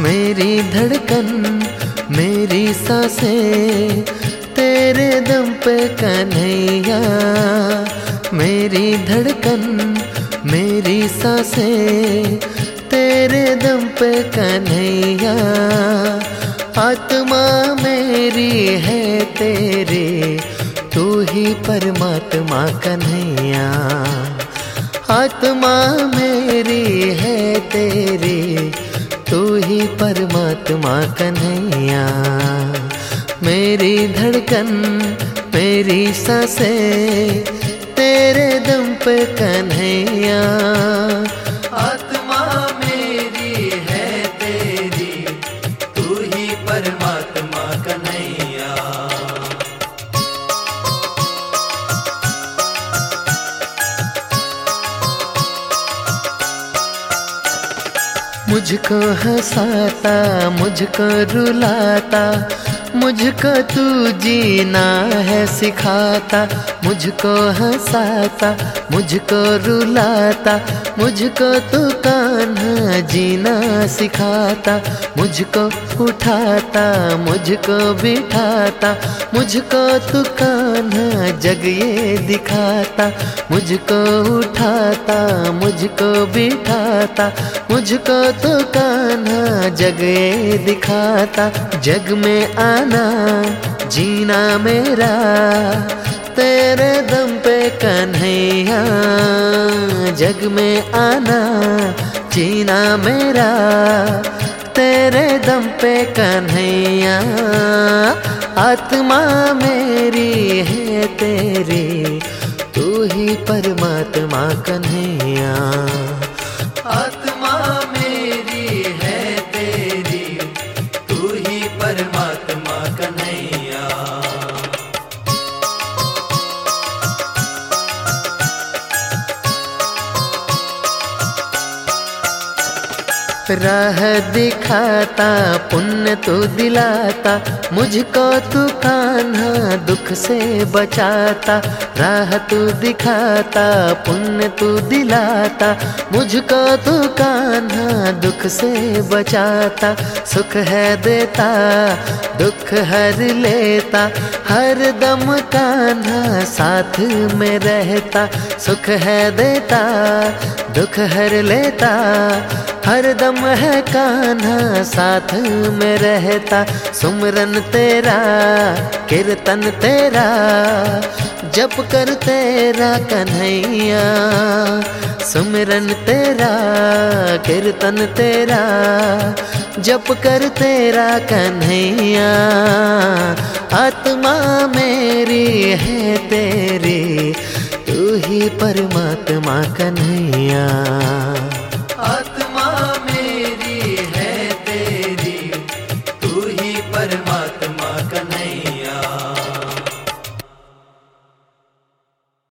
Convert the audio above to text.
मेरी धड़कन मेरी सांसें तेरे दम पे कन्हैया। मेरी धड़कन मेरी सांसें तेरे दम पे कन्हैया। आत्मा मेरी है तेरे तू ही परमात्मा कन्हैया। आत्मा मेरी है तेरे तू ही परमात्मा कन्हैया। मेरी धड़कन मेरी सांसें तेरे दम पे कन्हैया। आत्मा मेरी है तेरी तू ही परमात्मा कन्हैया। मुझको हंसाता मुझको रुलाता मुझको तू जीना है सिखाता। मुझको हंसाता मुझको रुलाता मुझको तू कान्हा जीना सिखाता। मुझको उठाता मुझको बिठाता मुझको तू कान्हा जग ये दिखाता। मुझको उठाता मुझको बिठाता मुझको तो कान्हा जग ये दिखाता। जग में आना जीना मेरा तेरे दम पे कन्हैया। जग में आना जीना मेरा तेरे दम पे कन्हैया। आत्मा मेरी है तेरी तू ही परमात्मा कन्हैया। आत्मा मेरी है तेरी तू ही परमात्मा कन्हैया। राह दिखाता पुण्य तू दिलाता मुझको तू कान्हा दुख से बचाता। राह तू दिखाता पुण्य तू दिलाता मुझको तू कान्हा दुख से बचाता। सुख है देता दुख हर लेता हर दम कान्हा साथ में रहता। सुख है देता दुख हर लेता हर दम है कान्हा साथ में रहता। सुमरन तेरा कीर्तन तेरा जप कर तेरा कन्हैया। सुमरन तेरा कीर्तन तेरा जप कर तेरा कन्हैया। आत्मा मेरी है तेरी तू ही परमात्मा कन्हैया।